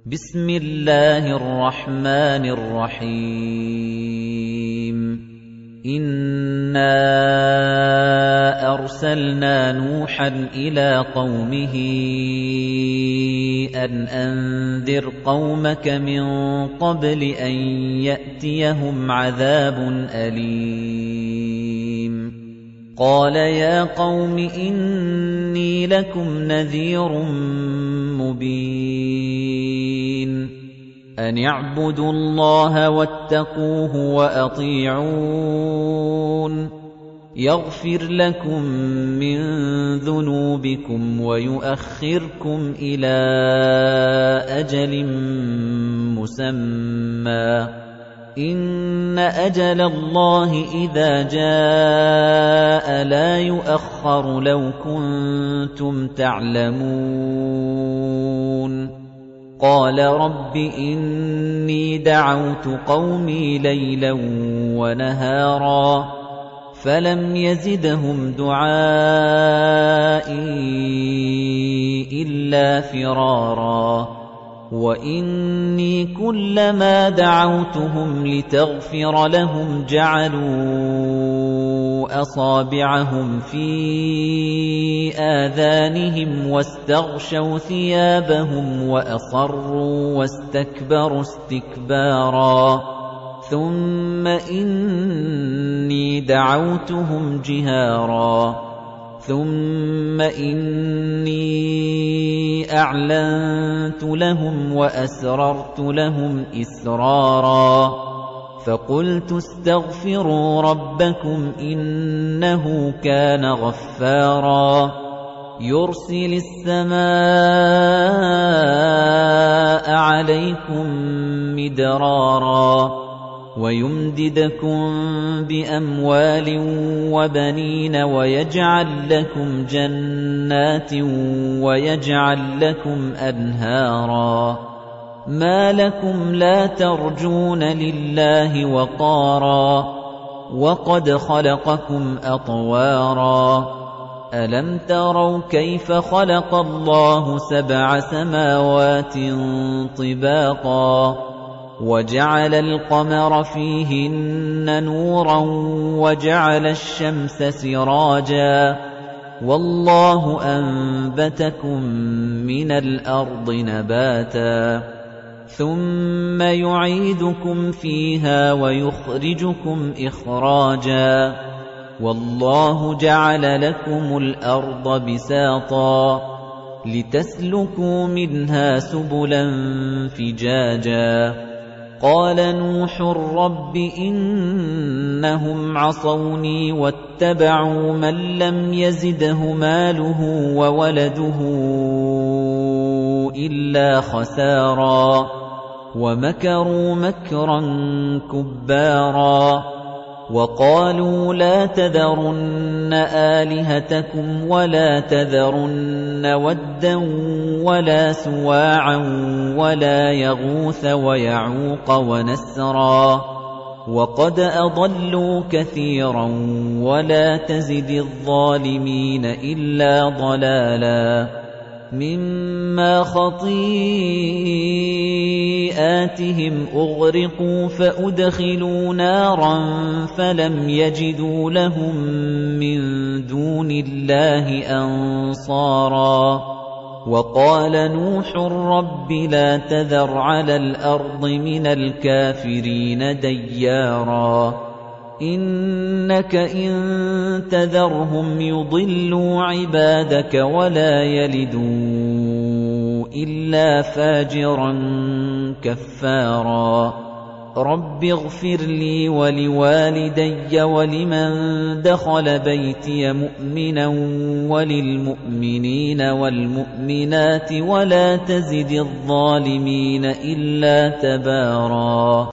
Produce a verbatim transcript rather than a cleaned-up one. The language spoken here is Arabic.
بسم الله الرحمن الرحيم إنا أرسلنا نوحا إلى قومه أن أنذر قومك من قبل أن يأتيهم عذاب أليم قال يا قوم إني لكم نذير مبين أن اعبدوا الله واتقوه وأطيعون يغفر لكم من ذنوبكم ويؤخركم إلى أجل مسمى إن أجل الله إذا جاء لا يؤخر لو كنتم تعلمون قال رب إني دعوت قومي ليلا ونهارا فلم يزدهم دعائي إلا فرارا وإني كلما دعوتهم لتغفر لهم جعلوا أصابعهم في آذانهم واستغشوا ثيابهم وأصروا واستكبروا استكبارا ثم إني دعوتهم جهارا ثم إني أعلنت لهم وأسررت لهم إسرارا فقلت استغفروا ربكم إنه كان غفارا يرسل السماء عليكم مدرارا ويمددكم بأموال وبنين ويجعل لكم جنات ويجعل لكم أنهارا ما لكم لا ترجون لله وقارا وقد خلقكم أطوارا ألم تروا كيف خلق الله سبع سماوات طباقا وجعل القمر فيهن نورا وجعل الشمس سراجا والله أنبتكم من الأرض نباتا ثم يعيدكم فيها ويخرجكم إخراجا والله جعل لكم الأرض بساطا لتسلكوا منها سبلا فجاجا قال نوح رب إنهم عصوني واتبعوا من لم يزده ماله وولده إلا خسارا ومكروا مكرا كبارا وقالوا لا تذرن آلهتكم ولا تذرن ودا ولا سواعا ولا يغوث ويعوق ونسرا وقد أضلوا كثيرا ولا تزد الظالمين إلا ضلالا مما خطيئاتهم أغرقوا فأدخلوا نارا فلم يجدوا لهم من دون الله أنصارا وقال نوح رب لا تذر على الأرض من الكافرين ديارا إنك إن تذرهم يضلوا عبادك ولا يلدوا إلا فاجرا كفارا رب اغفر لي ولوالدي ولمن دخل بيتي مؤمنا وللمؤمنين والمؤمنات ولا تزد الظالمين إلا تبارا.